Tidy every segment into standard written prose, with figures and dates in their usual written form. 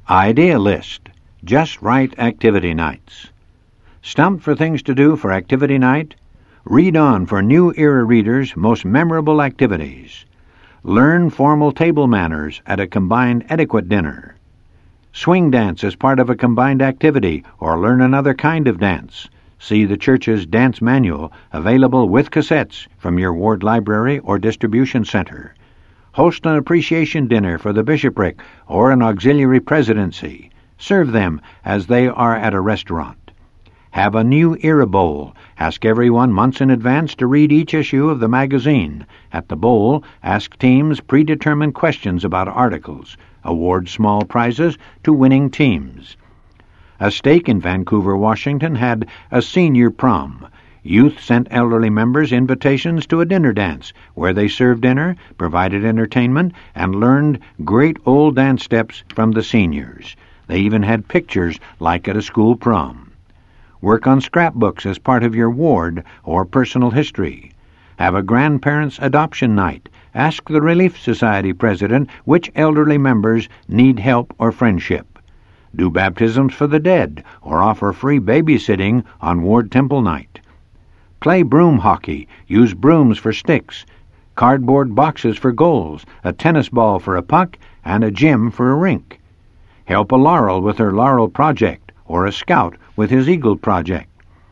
Idea List, Just Right Activity Nights. Stumped for things to do for activity night? Read on for New Era readers' most memorable activities. Learn formal table manners at a combined etiquette dinner. Swing dance as part of a combined activity, or learn another kind of dance. See the church's dance manual, available with cassettes from your ward library or distribution center. Host an appreciation dinner for the bishopric or an auxiliary presidency. Serve them as they are at a restaurant. Have a New Era Bowl. Ask everyone months in advance to read each issue of the magazine. At the bowl, ask teams predetermined questions about articles. Award small prizes to winning teams. A stake in Vancouver, Washington had a senior prom. Youth sent elderly members invitations to a dinner dance, where they served dinner, provided entertainment, and learned great old dance steps from the seniors. They even had pictures like at a school prom. Work on scrapbooks as part of your ward or personal history. Have a grandparents' adoption night. Ask the Relief Society president which elderly members need help or friendship. Do baptisms for the dead, or offer free babysitting on Ward Temple night. Play broom hockey. Use brooms for sticks, cardboard boxes for goals, a tennis ball for a puck, and a gym for a rink. Help a Laurel with her Laurel project, or a Scout with his Eagle project.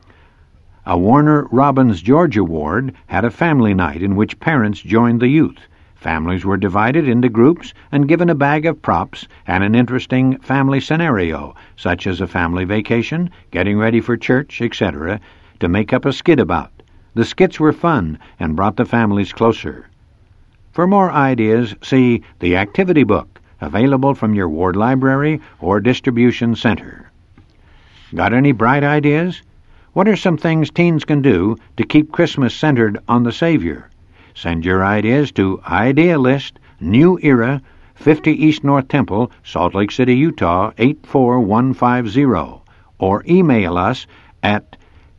A Warner Robins Georgia ward had a family night in which parents joined the youth. Families were divided into groups and given a bag of props and an interesting family scenario, such as a family vacation, getting ready for church, etc., to make up a skit about. The skits were fun and brought the families closer. For more ideas, see the Activity Book, available from your ward library or distribution center. Got any bright ideas? What are some things teens can do to keep Christmas centered on the Savior? Send your ideas to Idea List, New Era, 50 East North Temple, Salt Lake City, Utah, 84150, or email us at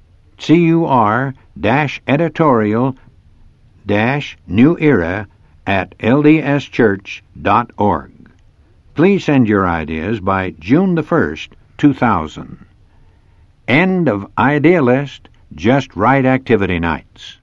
cur-newera@ldschurch.org. Please send your ideas by June the 1st, 2000. End of Idea List, Just Right Activity Nights.